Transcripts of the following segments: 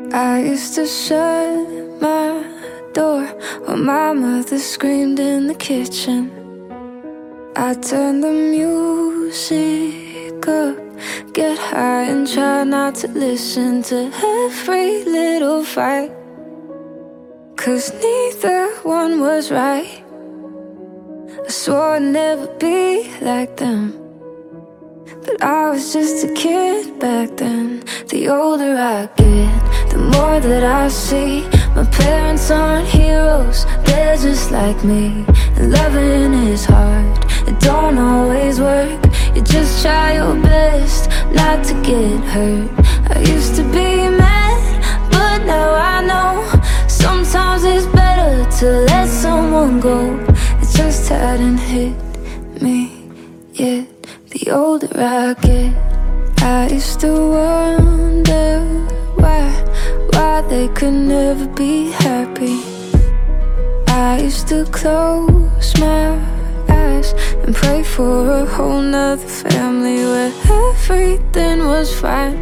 I used to shut my door when my mother screamed in the kitchen. I turned the music up, get high and try not to listen to every little fight, 'cause neither one was right. I swore I'd never be like them, but I was just a kid back then. The older I get, the more that I see my parents aren't heroes, they're just like me. And loving is hard, it don't always work. You just try your best not to get hurt. I used to be mad, but now I know sometimes it's better to let someone go. It just hadn't hit me yet. The older I get, I used to wonder why they could never be happy. I used to close my eyes and pray for a whole nother family where everything was fine,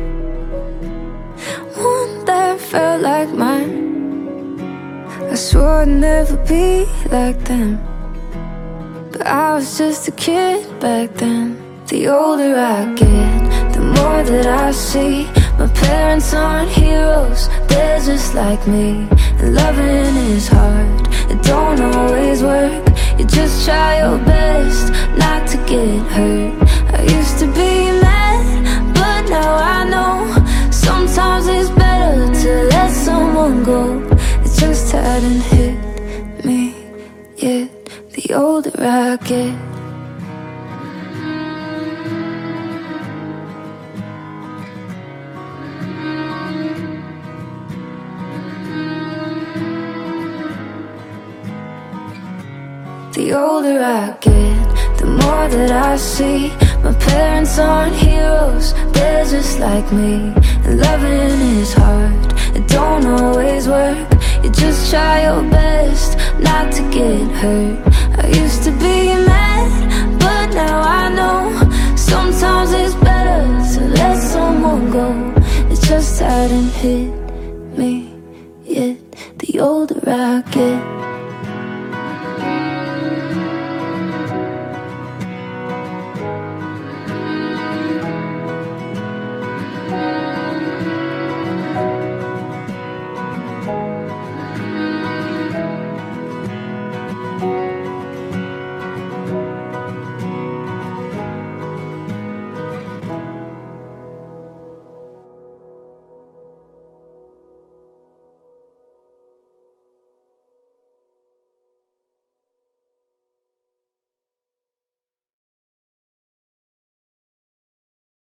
one that felt like mine. I swore I'd never be like them, but I was just a kid back then. The older I get, the more that I see my parents aren't heroes, they're just like me. And loving is hard, it don't always work. You just try your best not to get hurt. I used to be mad, but now I know sometimes it's better to let someone go. It just hadn't hit me yet. The older I get. The older I get, the more that I see my parents aren't heroes, they're just like me. And loving is hard, it don't always work. You just try your best not to get hurt. I used to be mad, but now I know sometimes it's better to let someone go. It just hadn't hit me yet. The older I get.